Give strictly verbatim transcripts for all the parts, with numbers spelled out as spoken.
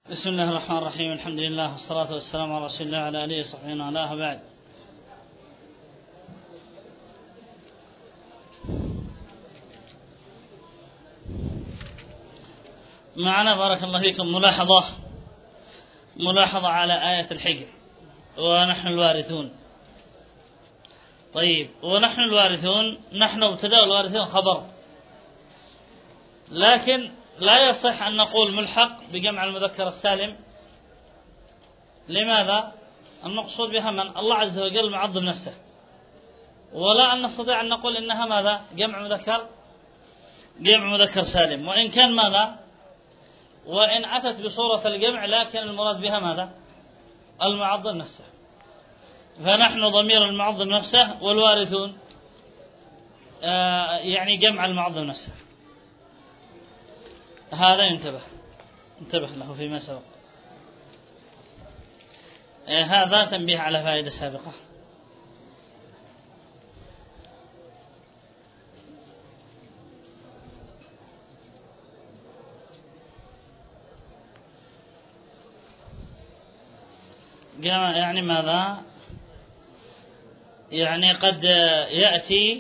بسم الله الرحمن الرحيم. الحمد لله والصلاة والسلام على رسول الله وعلى آله وصحبه ومن والاه. بعد، معنا بارك الله فيكم ملاحظة ملاحظة على آية الحجر. ونحن الوارثون. طيب، ونحن الوارثون، نحن ابتداء الوارثون خبر، لكن لا يصح أن نقول ملحق بجمع المذكر السالم. لماذا؟ المقصود بها من الله عز وجل معظم نفسه، ولا أن نستطيع أن نقول إنها ماذا؟ جمع مذكر جمع مذكر سالم، وإن كان ماذا؟ وإن أتت بصورة الجمع، لكن المراد بها ماذا؟ المعظم نفسه. فنحن ضمير المعظم نفسه، والوارثون آه يعني جمع المعظم نفسه. هذا ينتبه انتبه له فيما سبق. آه هذا تنبيه على فائدة سابقة. يعني ماذا؟ يعني قد يأتي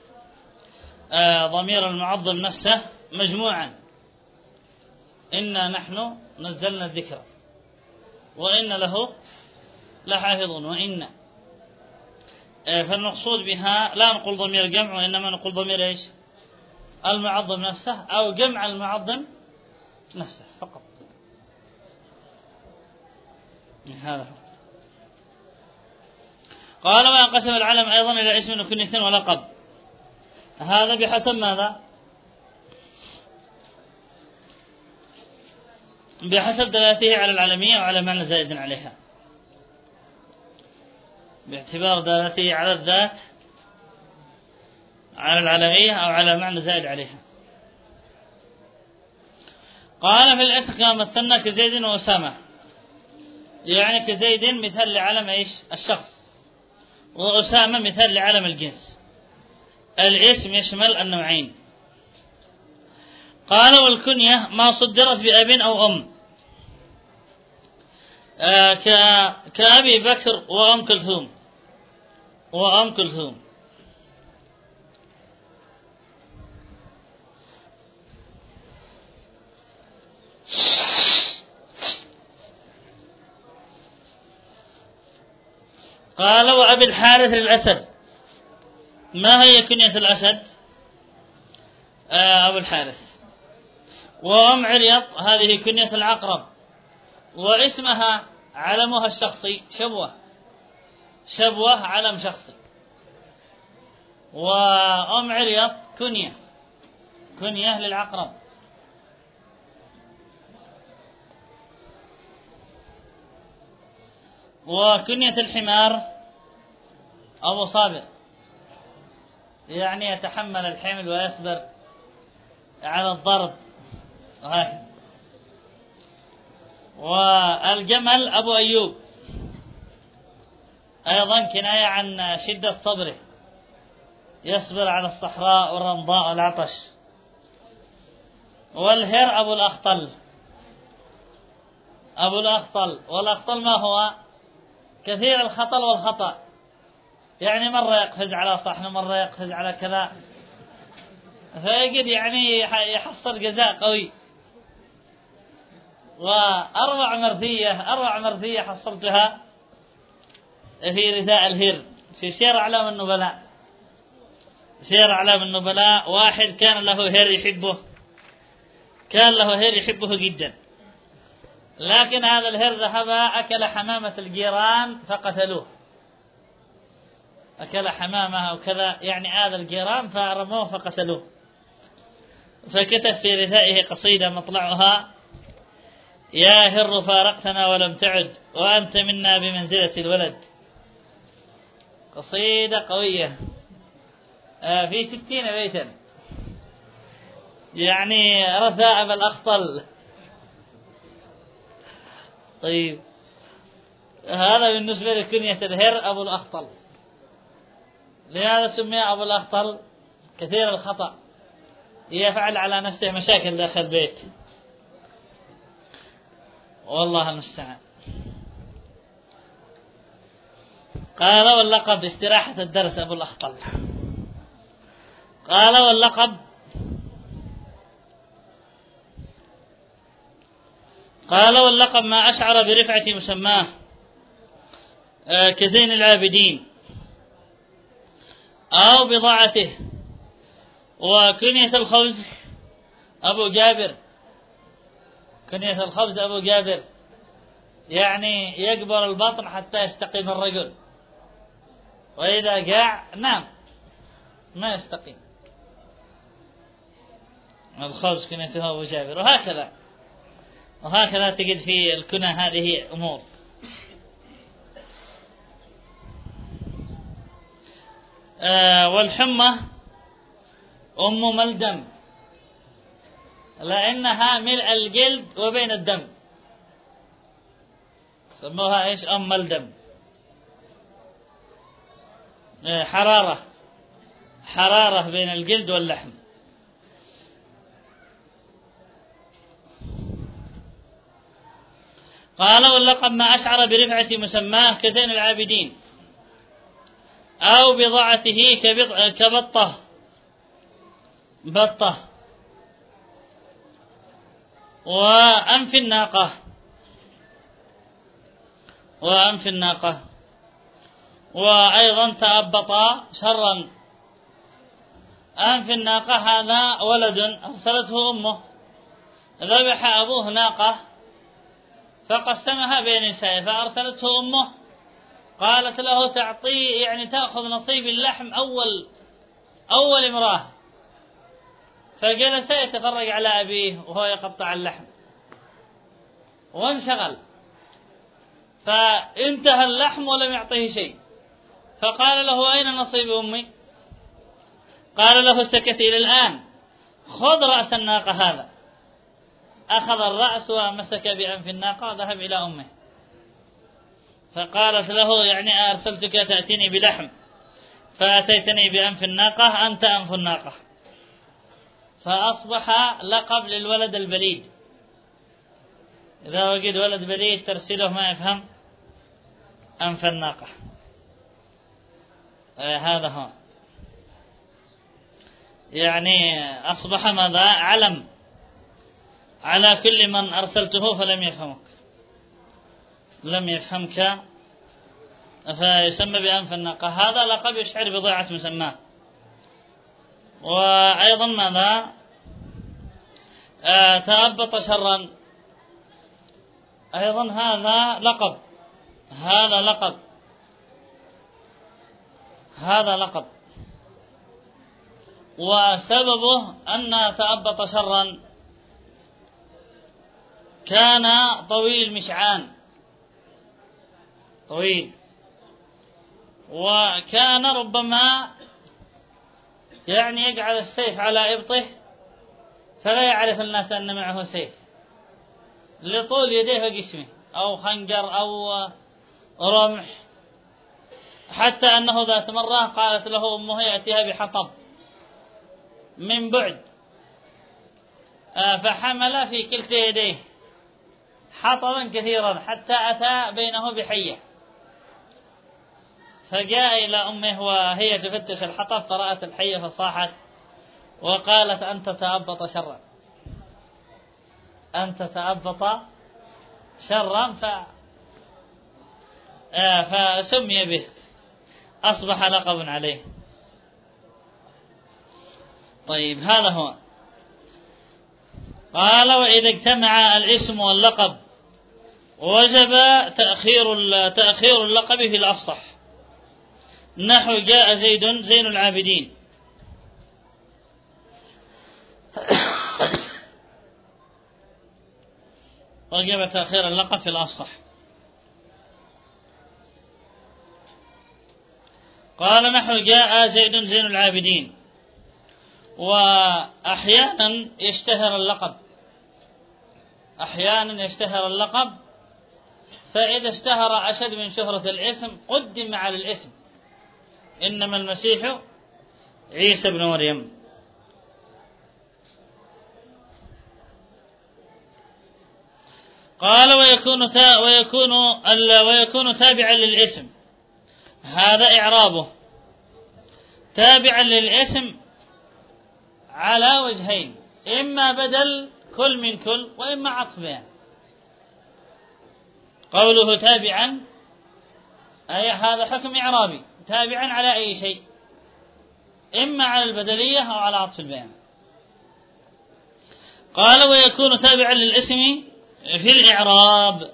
ضمير المعظم نفسه مجموعا: إنا نحن نزلنا الذكر وإن له لحافظون. وإن فالمقصود بها لا نقول ضمير جمع، وإنما نقول ضمير إيش؟ المعظم نفسه، أو جمع المعظم نفسه فقط. هذا هو. قال: وينقسم العلم أيضا إلى اسم وكنية ولقب. هذا بحسب ماذا؟ بحسب دلالته على العلمية وعلى معنى زائد عليها، باعتبار دلالته على الذات على العلمية أو على معنى زائد عليها. قال: في الاسم كما مثلنا كزيد وأسامة، يعني كزيد مثال لعلم إيش؟ الشخص، وأسامة مثال لعلم الجنس. الاسم يشمل النوعين. قال: والكنية ما صدرت بأب أو أم، آه كأبي بكر وأم كلثوم وأم كلثوم. قال: وأبي الحارث للأسد. ما هي كنية الأسد؟ آه أبو الحارث. وأم عريط هذه كنية العقرب، واسمها علمها الشخصي شبوة شبوة علم شخصي. وأم عريط كنية كنية للعقرب. وكنية الحمار أبو صابر، يعني يتحمل الحمل ويصبر على الضرب. والجمل أبو أيوب، أيضا كناية عن شدة صبره، يصبر على الصحراء والرمضاء والعطش. والهر أبو الأخطل أبو الأخطل والأخطل ما هو؟ كثير الخطل والخطأ، يعني مرة يقفز على صحن، مرة يقفز على كذا، فيجد يعني يحصل جزاء قوي. وأروع مرثية أروع مرثية حصلتها في رداء الهر في سير أعلام النبلاء. سير أعلام النبلاء، واحد كان له هر يحبه كان له هر يحبه جدا، لكن هذا الهر ذهب أكل حمامة الجيران فقتلوه. أكل حمامة وكذا، يعني هذا الجيران فرموه فقتلوه. فكتب في رثائه قصيدة مطلعها: يا هر فارقتنا ولم تعد، وأنت منا بمنزلة الولد. قصيدة قوية في ستين بيتا، يعني رثاء أبا الأخطل. طيب، هذا بالنسبة لكنية الهر أبو الأخطل. لماذا سمي أبو الأخطل؟ كثير الخطأ، يفعل على نفسه مشاكل داخل البيت. والله المستعان. قال واللقب استراحة الدرس أبو الأخطل. قال واللقب قال واللقب ما أشعر برفعة مسماه كزين العابدين أو بضاعته. وكنية الخبز أبو جابر، كنية الخبز أبو جابر يعني يكبر البطن حتى يستقيم الرجل، وإذا جاع نام ما يستقيم. الخبز كنيته أبو جابر. وهكذا وهكذا تجد في الكنى هذه أمور. آه والحمى أم ملدم، لأنها ملء الجلد وبين الدم، سموها إيش؟ أم ملدم. آه حرارة حرارة بين الجلد واللحم. قال واللقب ما أشعر برفعة مسماه كزين العابدين أو بضاعته كبطة بطة. وأنف الناقة وأنف الناقة وأيضا تأبط شرا. أنف الناقة هذا ولد أرسلته أمه، ذبح أبوه ناقة فقسمها بين نسائه، فأرسلته أمه قالت له تعطي يعني تأخذ نصيب اللحم أول أول امرأة، فجلس يتفرج على أبيه وهو يقطع اللحم وانشغل، فانتهى اللحم ولم يعطيه شيء، فقال له أين نصيب أمي؟ قال له سكت إلى الآن، خذ رأس الناقة هذا. أخذ الرأس ومسك بأنف الناقة وذهب إلى أمه، فقالت له يعني أرسلتك تأتيني بلحم فأتيتني بأنف الناقة، أنت أنف الناقة. فأصبح لقب للولد البليد، إذا وجد ولد بليد ترسله ما يفهم أنف الناقة. هذا هو يعني أصبح ماذا؟ علم على كل من أرسلته فلم يفهمك، لم يفهمك، فيسمى بأنف الناقة. هذا لقب يشعر بضاعة مسماه. وأيضا ماذا؟ آه تأبط شرا، أيضا هذا لقب هذا لقب هذا لقب وسببه أن تأبط شرا كان طويل مشعان طويل، وكان ربما يعني يجعل السيف على إبطه فلا يعرف الناس أن معه سيف لطول يديه وجسمه، أو خنجر أو رمح، حتى أنه ذات مرة قالت له أمه يأتيها بحطب من بعد، فحمل في كلتا يديه حطبا كثيرا حتى أتى بينه بحية، فجاء إلى أمه وهي تفتش الحطب فرأت الحية فصاحت وقالت أنت تأبط شرا أنت تأبط شرا ف... فسمي به، أصبح لقب عليه. طيب هذا هو. قال وإذا اجتمع الاسم واللقب وجب تأخير تأخير اللقب في الأفصح، نحو جاء زيد زين العابدين. وجب تأخير اللقب في الأفصح. قال نحو جاء زيد زين العابدين. وأحيانا يشتهر اللقب أحيانا يشتهر اللقب فإذا اشتهر أشد من شهرة الاسم قدم على الاسم، إنما المسيح عيسى بن مريم. قال ويكون تا ويكون ويكون تابعا للاسم. هذا إعرابه تابعا للاسم على وجهين، إما بدل كل من كل وإما عطف بيان. قوله تابعا أي هذا حكم إعرابي تابعا على أي شيء، إما على البدلية أو على عطف البيان. قال ويكون تابعا للاسم في الإعراب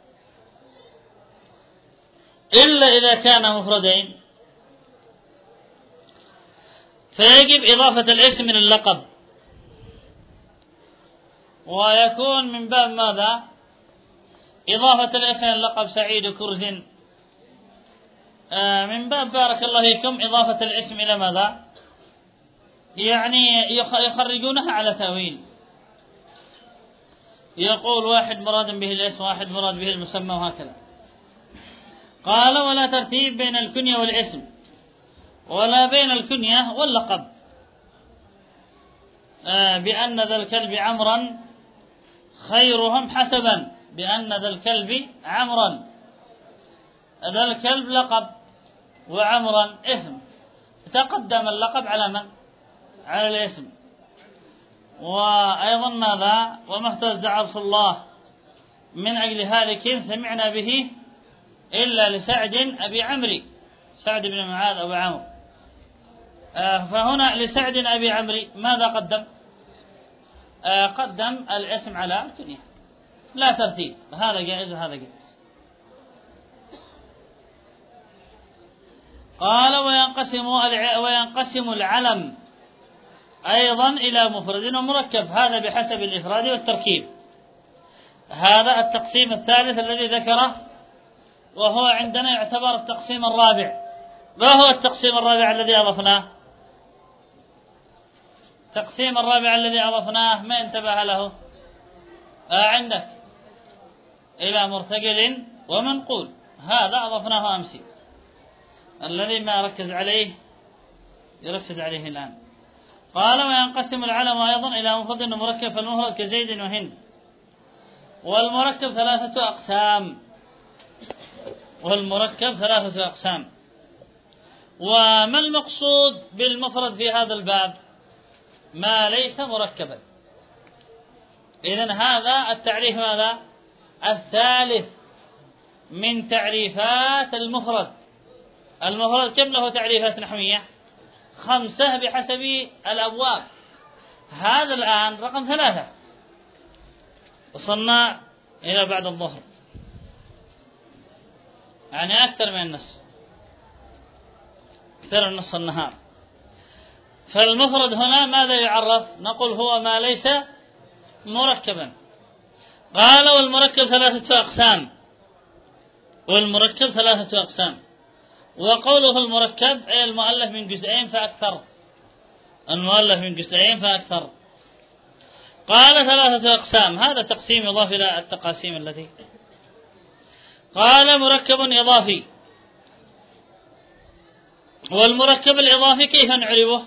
إلا إذا كان مفردين، فيجب إضافة الاسم إلى اللقب، ويكون من باب ماذا؟ إضافة الاسم إلى اللقب سعيد كرز، آه من باب بارك الله فيكم إضافة الاسم إلى ماذا؟ يعني يخرجونها على تأويل، يقول واحد مراد به الاسم واحد مراد به المسمى وهكذا. قال ولا ترتيب بين الكنية والاسم ولا بين الكنية واللقب، آه بأن ذا الكلب عمرا خيرهم حسبا، بأن ذا الكلب عمرا، ذا الكلب لقب وعمرا اسم، تقدم اللقب على من؟ على الاسم. وأيضا ماذا؟ وما اهتز عرش الله من أجل هالك سمعنا به إلا لسعد أبي عمري، سعد بن معاذ أبو عمرو. آه فهنا لسعد أبي عمري ماذا قدم؟ آه قدم الاسم على الكنية، لا ترتيب، هذا جائز وهذا جائز. قال وينقسم وينقسم العلم أيضا إلى مفرد ومركب، هذا بحسب الإفراد والتركيب. هذا التقسيم الثالث الذي ذكره، وهو عندنا يعتبر التقسيم الرابع. ما هو التقسيم الرابع الذي أضفناه؟ التقسيم الرابع الذي أضفناه ما انتبه له؟ آه عندك إلى مرتجل ومنقول، هذا أضفناه أمس، الذي ما ركز عليه يركز عليه الآن. قال وينقسم العلم أيضا إلى مفرد ومركب، فالمفرد كزيد وهند، والمركب ثلاثة أقسام، والمركب ثلاثة أقسام. وما المقصود بالمفرد في هذا الباب؟ ما ليس مركبا. إذن هذا التعريف ماذا؟ الثالث من تعريفات المفرد. المفرد كم له تعريفات نحوية؟ خمسة بحسب الأبواب. هذا الآن رقم ثلاثة، وصلنا إلى بعد الظهر، يعني أكثر من النصف، أكثر من نصف النهار. فالمفرد هنا ماذا يعرف؟ نقول هو ما ليس مركبا. قال والمركب ثلاثة أقسام، والمركب ثلاثة أقسام. وقوله المركب أي المؤلف من جزئين فأكثر، المؤلف من جزئين فأكثر. قال ثلاثة أقسام، هذا تقسيم يضاف إلى التقاسيم التي. قال مركب إضافي. والمركب الإضافي كيف نعرفه؟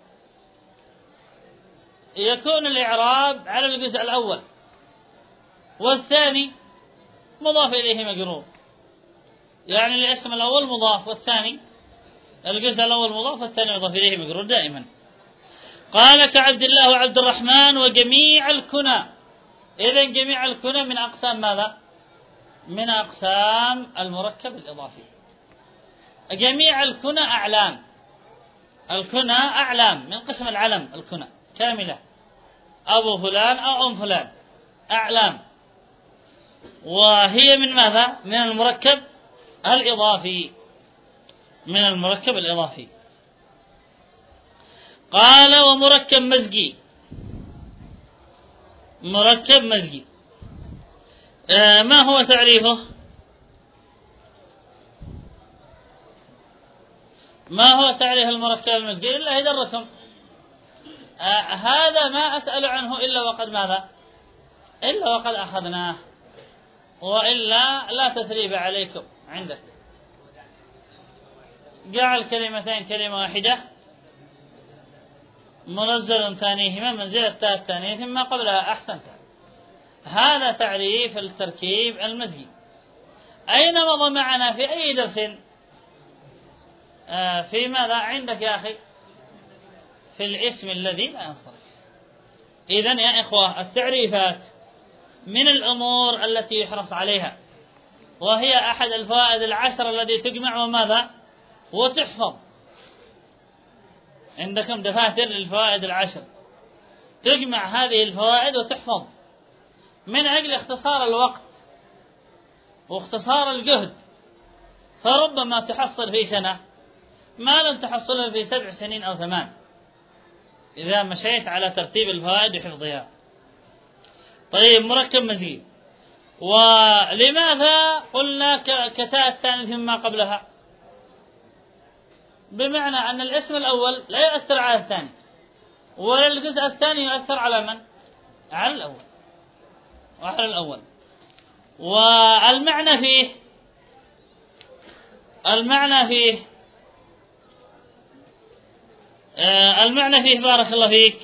يكون الإعراب على الجزء الأول، والثاني مضاف إليه مجرور، يعني الاسم الأول مضاف والثاني الجزء الأول مضاف والثاني مضاف إليه مجرور دائما. قال كعبد الله وعبد الرحمن وجميع الكنى. إذن جميع الكنى من أقسام ماذا؟ من أقسام المركب الإضافي. جميع الكنى أعلام، الكنى أعلام من قسم العلم، الكنى كاملة، أبو فلان أو أم فلان، أعلام، وهي من ماذا؟ من المركب الإضافي، من المركب الإضافي. قال ومركب مزجي. مركب مزجي آه ما هو تعريفه؟ ما هو تعريف المركب المزجي؟ إلا يدركم آه هذا ما أسأل عنه إلا وقد ماذا؟ إلا وقد أخذناه، وإلا لا تثريب عليكم. عندك جعل كلمتين كلمة واحدة، منزل ثانيهما منزلة التاء الثانية ما قبلها، أحسنت. هذا تعريف التركيب المزجي. أين مضى معنا في أي درس؟ آه في ماذا عندك يا أخي؟ في الاسم الذي لا ينصرف. إذن يا إخوة التعريفات من الأمور التي يحرص عليها، وهي أحد الفوائد العشر التي تجمع وماذا وتحفظ. عندكم دفاتر للفوائد العشر، تجمع هذه الفوائد وتحفظ من أجل اختصار الوقت واختصار الجهد، فربما تحصل في سنة ما لم تحصله في سبع سنين أو ثمان إذا مشيت على ترتيب الفوائد وحفظها. طيب، مركب مزيد. ولماذا قلنا كتاء الثاني مما قبلها؟ بمعنى أن الاسم الأول لا يؤثر على الثاني، ولا الجزء الثاني يؤثر على من؟ على الأول وعلى الأول. والمعنى فيه المعنى فيه آه المعنى فيه بارك الله فيك.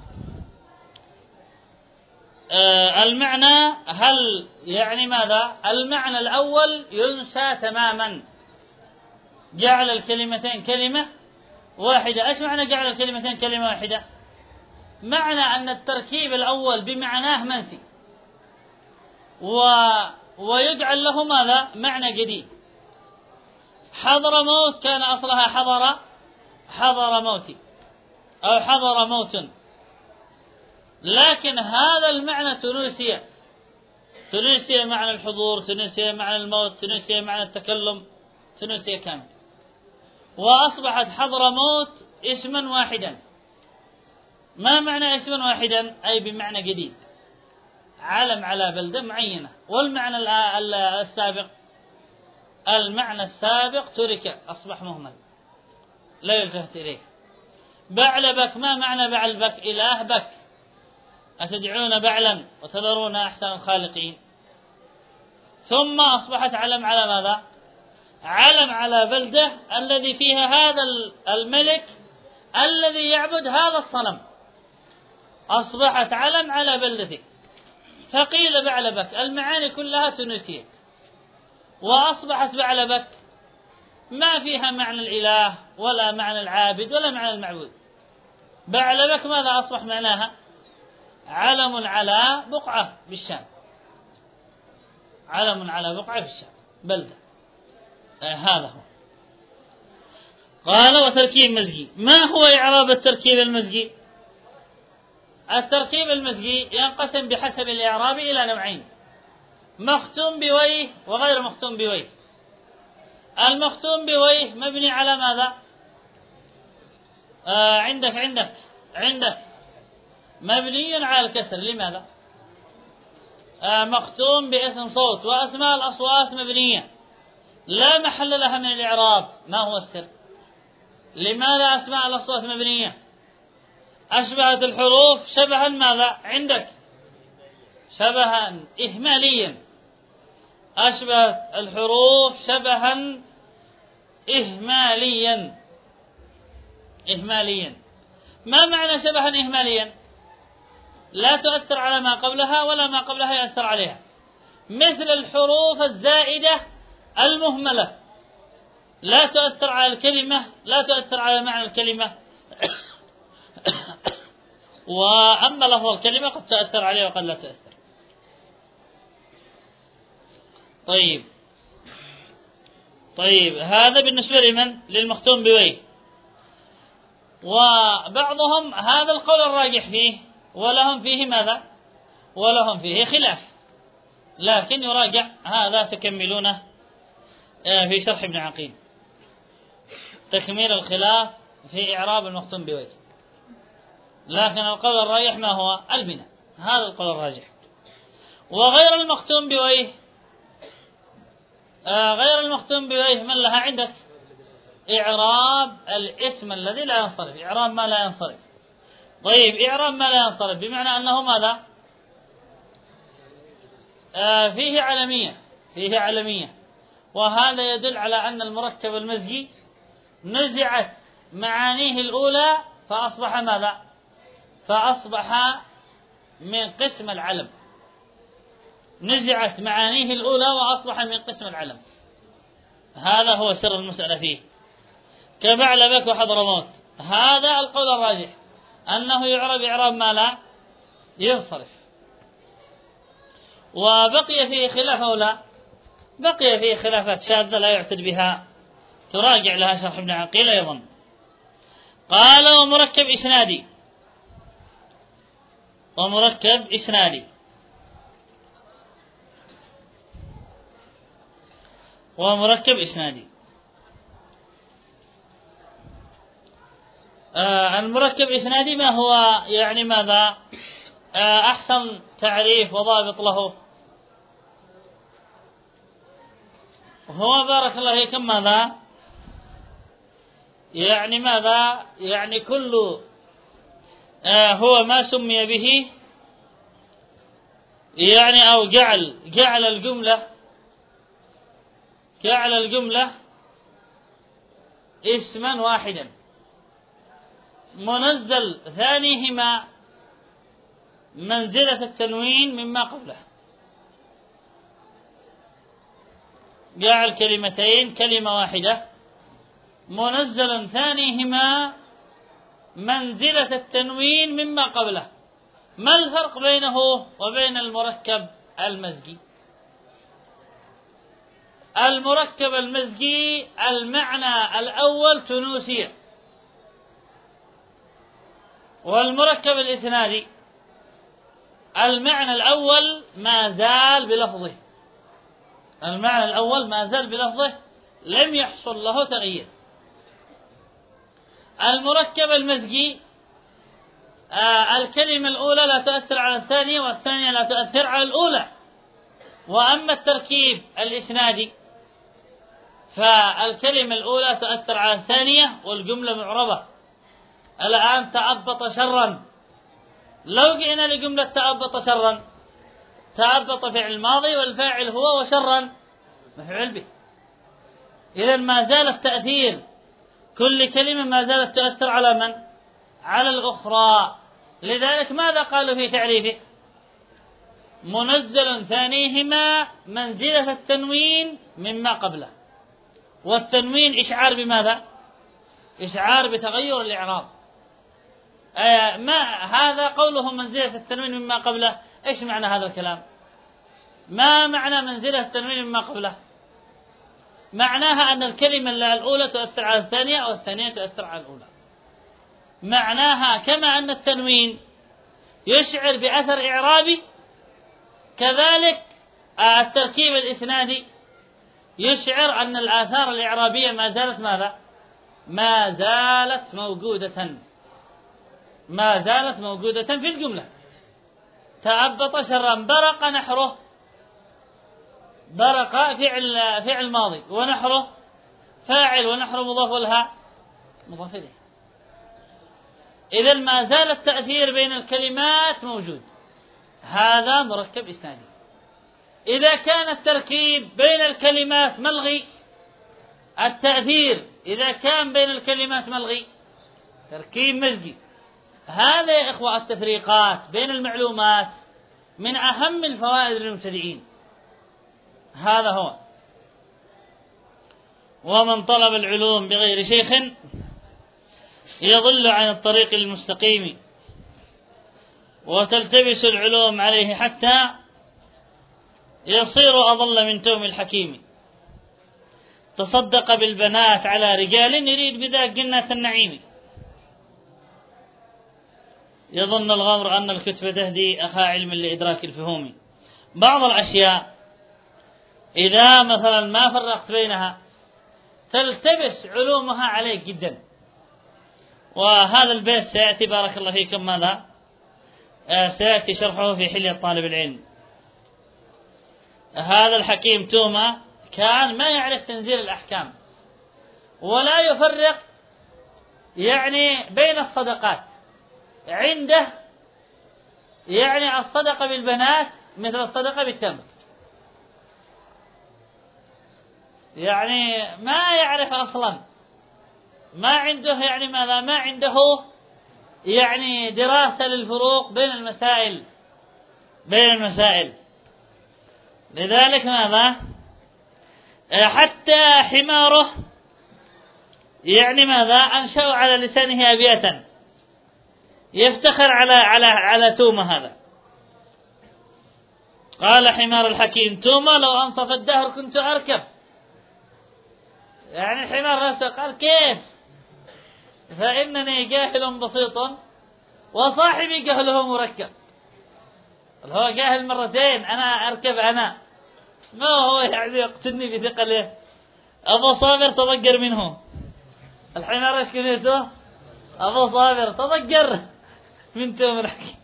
آه المعنى هل يعني ماذا؟ المعنى الأول ينسى تماما، جعل الكلمتين كلمة واحدة. ايش معنى جعل الكلمتين كلمة واحدة؟ معنى أن التركيب الأول بمعناه منسي، و... ويجعل له ماذا؟ معنى جديد. حضر موت كان أصلها حضر حضر موتي أو حضر موت، لكن هذا المعنى تنسي تنسي معنى الحضور، تنسي معنى الموت، تنسي معنى التكلم، تنسي كامل، وأصبحت حضر موت اسما واحدا. ما معنى اسما واحدا؟ أي بمعنى جديد، علم على بلدة معينة. والمعنى السابق المعنى السابق ترك، أصبح مهمل لا يلتفت إليه. بعلبك، ما معنى بعلبك؟ إله بك، أتدعون بعلا وتذرون أحسن الخالقين. ثم أصبحت علم على ماذا؟ علم على بلدة الذي فيها هذا الملك الذي يعبد هذا الصنم، أصبحت علم على بلدته. فقيل بعلبك، المعاني كلها تنسيت، وأصبحت بعلبك ما فيها معنى الإله ولا معنى العابد ولا معنى المعبود. بعلبك ماذا أصبح معناها؟ علم على بقعة بالشام، علم على بقعة في الشام، بلدة. آه هذا هو. قال وتركيب مزجي. ما هو إعراب التركيب المزجي؟ التركيب المزجي ينقسم بحسب الإعراب إلى نوعين: مختوم بويه وغير مختوم بويه. المختوم بويه مبني على ماذا؟ آه عندك عندك عندك مبني على الكسر. لماذا؟ آه مختوم باسم صوت، وأسماء الأصوات مبنية لا محل لها من الإعراب. ما هو السر؟ لماذا أسماء الأصوات مبنية؟ أشبهت الحروف شبها ماذا عندك؟ شبها إهماليا. أشبهت الحروف شبها إهماليا إهماليا. ما معنى شبها إهماليا؟ لا تؤثر على ما قبلها ولا ما قبلها يؤثر عليها، مثل الحروف الزائدة المهملة، لا تؤثر على الكلمة، لا تؤثر على معنى الكلمة. وأما لفظ الكلمة قد تؤثر عليه وقد لا تؤثر. طيب طيب هذا بالنسبة لمن؟ للمختوم بويه. وبعضهم هذا القول الراجح فيه، ولهم فيه ماذا؟ ولهم فيه خلاف، لكن يراجع هذا تكملونه في شرح ابن عقيل، تكميل الخلاف في إعراب المختوم بويه. لكن القول الراجح ما هو؟ البناء، هذا القول الراجح. وغير المختوم بويه، آه غير المختوم بويه من لها عندك؟ إعراب الاسم الذي لا ينصرف، إعراب ما لا ينصرف. طيب إعراب ما لا ينصرف بمعنى أنه ماذا؟ آه فيه علمية، فيه علمية. وهذا يدل على أن المركب المزجي نزعت معانيه الأولى فأصبح ماذا؟ فأصبح من قسم العلم، نزعت معانيه الأولى وأصبح من قسم العلم. هذا هو سر المسألة فيه. كبعلبك وحضرموت، هذا القول الراجح أنه يعرب إعراب ما لا ينصرف. وبقي فيه خلاف أو لا؟ بقي فيه خلافات شاذة لا يعتد بها، تراجع لها شرح ابن عقيل أيضا. قال ومركب إسنادي، ومركب إسنادي ومركب إسنادي آه المركب إسنادي ما هو يعني ماذا آه أحسن تعريف وضابط له؟ هو بارك الله فيكم ماذا يعني ماذا يعني كل آه هو ما سمي به يعني أو جعل جعل الجملة جعل الجملة اسما واحدا منزل ثانيهما منزلة التنوين مما قبله. جعل كلمتين كلمة واحدة منزلا ثانيهما منزلة التنوين مما قبله. ما الفرق بينه وبين المركب المزجي؟ المركب المزجي المعنى الأول تونسية، والمركب الإسنادي المعنى الأول ما زال بلفظه، المعنى الأول ما زال بلفظه لم يحصل له تغيير. المركب المزجي آه الكلمة الأولى لا تؤثر على الثانية والثانية لا تؤثر على الأولى. وأما التركيب الإسنادي فالكلمة الأولى تؤثر على الثانية والجملة معربة. الآن تأبط شرا، لو جئنا لجملة تأبط شرا، تأبط فعل الماضي والفاعل هو وشرا مفعول به. إذن ما زال التأثير، كل كلمة ما زالت تؤثر على من؟ على الأخرى. لذلك ماذا قالوا في تعريفه؟ منزل ثانيهما منزلة التنوين مما قبله. والتنوين إشعار بماذا؟ إشعار بتغير الإعراب. آه ما هذا قوله منزلة التنوين مما قبله، إيش معنى هذا الكلام؟ ما معنى منزلة التنوين مما قبله؟ معناها أن الكلمة الأولى تؤثر على الثانية أو الثانية تؤثر على الأولى. معناها كما أن التنوين يشعر بأثر إعرابي، كذلك التركيب الإسنادي يشعر أن الآثار الإعرابية ما زالت ماذا؟ ما زالت موجودة، ما زالت موجودة في الجملة. تأبط شرا، برق نحره، برق فعل فعل ماضي ونحره فاعل ونحره مضاف لها مضاف إليه. إذن ما زال التأثير بين الكلمات موجود. هذا مركب إسنادي. إذا كان التركيب بين الكلمات ملغي، التأثير إذا كان بين الكلمات ملغي، تركيب مزجي. هذا يا إخوة التفريقات بين المعلومات من أهم الفوائد للمبتدئين. هذا هو. ومن طلب العلوم بغير شيخ يضل عن الطريق المستقيم، وتلتبس العلوم عليه حتى يصير أضل من توم الحكيم. تصدق بالبنات على رجال يريد بذاك جنة النعيم. يظن الغمر أن الكتب تهدي أخا علم لإدراك الفهوم. بعض الأشياء إذا مثلا ما فرقت بينها تلتبس علومها عليك جدا. وهذا البيت سيأتي بارك الله فيكم ماذا آه سيأتي شرحه في حلية طالب العلم. هذا الحكيم توما كان ما يعرف تنزيل الأحكام ولا يفرق يعني بين الصدقات. عنده يعني الصدقة بالبنات مثل الصدقة بالتمر، يعني ما يعرف أصلا، ما عنده يعني ماذا ما عنده يعني دراسة للفروق بين المسائل بين المسائل لذلك ماذا؟ حتى حماره يعني ماذا؟ أنشأوا على لسانه أبياتا يفتخر على على على تومة هذا. قال حمار الحكيم تومة لو أنصف الدهر كنت أركب. يعني الحمار نفسه قال كيف؟ فإنني جاهل بسيط وصاحبي جهله مركب. هو جاهل مرتين، أنا أركب أنا، ما هو يعني يقتلني بثقله. أبو صابر تضجر منه. الحمار ايش كنيته؟ أبو صابر تضجر من توم الحكيم،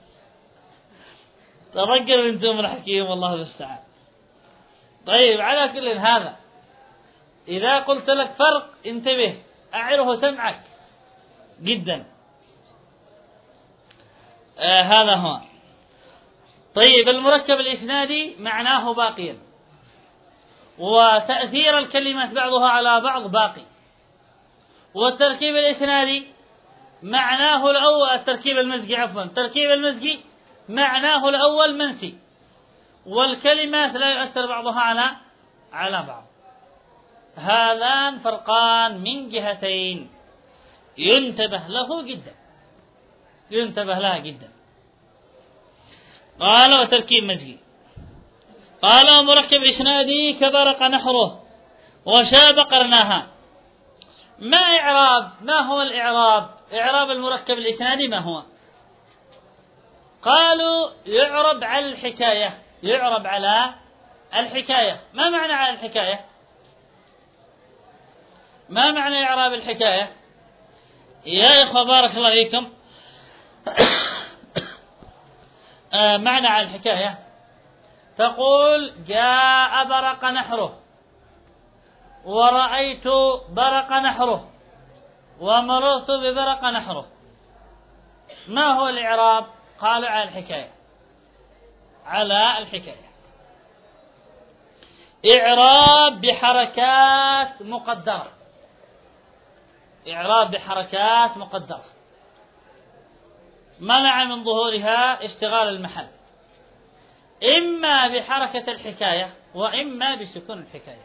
تضجر من توم الحكيم والله المستعان. طيب على كل هذا إذا قلت لك فرق انتبه، أعره سمعك جدا. آه هذا هو. طيب المركب الإسنادي معناه باقيا، وتأثير الكلمات بعضها على بعض باقي. والتركيب الإسنادي معناه الأول، التركيب المزجي عفوا، التركيب المزجي معناه الأول منسي، والكلمات لا يؤثر بعضها على على بعض. هذان فرقان من جهتين ينتبه له جدا، ينتبه لها جدا. قال وتركيب مزجي. قال مركب إسنادي كبرق نحره وشاب قرناها. ما إعراب؟ ما هو الإعراب؟ إعراب المركب الإسنادي ما هو؟ قالوا يعرب على الحكاية، يعرب على الحكاية. ما معنى على الحكاية؟ ما معنى إعراب الحكاية؟ يا إخوة بارك الله فيكم. آه معنى على الحكاية تقول جاء برق نحره ورأيت برق نحره ومررت ببرق نحره. ما هو الإعراب؟ قالوا على الحكاية، على الحكاية. إعراب بحركات مقدرة، إعراب بحركات مقدرة منع من ظهورها اشتغال المحل، إما بحركة الحكاية وإما بسكون الحكاية.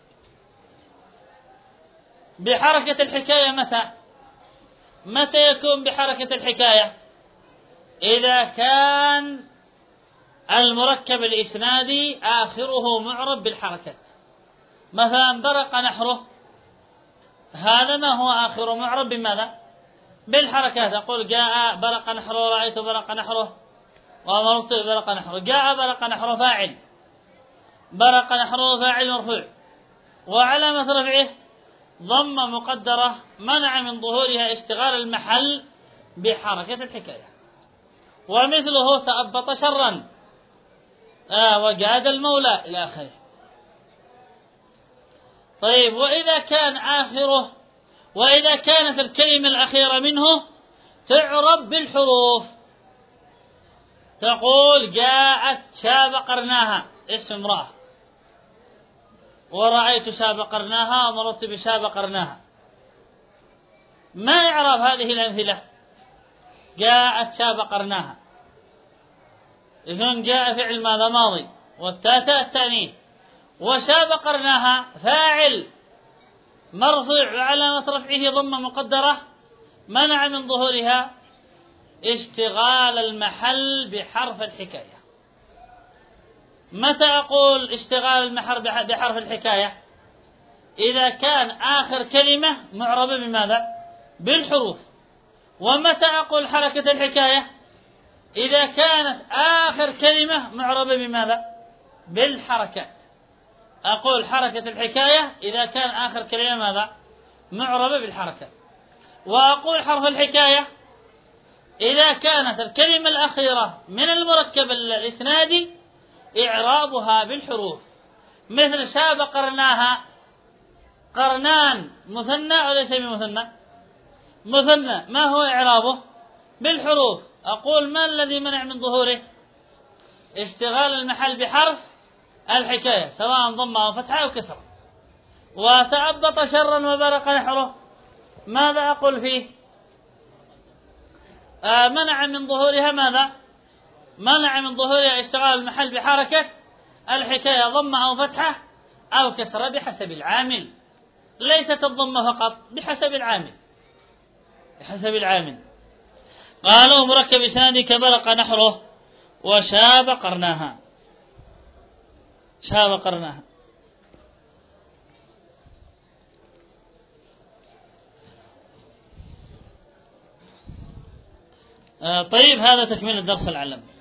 بحركة الحكاية متى؟ متى يكون بحركة الحكاية؟ إذا كان المركب الإسنادي آخره معرب بالحركات. مثلا برق نحره، هذا ما هو آخره معرب بماذا؟ بالحركات. أقول جاء برق نحره ورأيت برق نحره ومررت برق نحره. جاء برق نحره فاعل، برق نحره فاعل مرفوع، وعلامة رفعه ضمة مقدرة منع من ظهورها اشتغال المحل بحركة الحكاية. ومثله تأبط شرا آه وجاد المولى إلى آخره. طيب وإذا كان آخره، وإذا كانت الكلمة الأخيرة منه تعرب بالحروف، تقول جاءت شاب قرناها اسم امرأة، ورأيت شاب قرناها ومررت بشاب قرناها. ما إعراب هذه الأمثلة؟ جاءت شاب قرناها، إذن جاء فعل ماذا؟ ماضي، والتاء التأنيث، وشاب قرناها فاعل مرفوع وعلامة رفعه ضمة مقدرة منع من ظهورها اشتغال المحل بحرف الحكاية. متى أقول اشتغال المحل بحرف الحكاية؟ إذا كان آخر كلمة معربة بماذا؟ بالحروف. ومتى أقول حركة الحكاية؟ إذا كانت آخر كلمة معربة بماذا؟ بالحركات. أقول حركة الحكاية إذا كان آخر كلمة ماذا؟ معربة بالحركات. وأقول حرف الحكاية إذا كانت الكلمة الأخيرة من المركب الإسنادي إعرابها بالحروف. مثل شاب قرناها، قرنان مثنى وليس بمثنى؟ مثنى. ما هو إعرابه؟ بالحروف. أقول ما الذي منع من ظهوره؟ اشتغال المحل بحرف الحكاية سواء ضمة أو فتحة أو كسرة. وتأبط شرا وبرق نحره، ماذا أقول فيه؟ آه منع من ظهورها ماذا؟ منع من ظهورها اشتغال المحل بحركة الحكاية ضمة أو فتحة أو كسرة بحسب العامل، ليست الضمة فقط، بحسب العامل بحسب العامل. قالوا مركب إسنادي كبرق نحره وشاب قرناها، شاب قرناها. آه طيب، هذا تكمل الدرس العلم.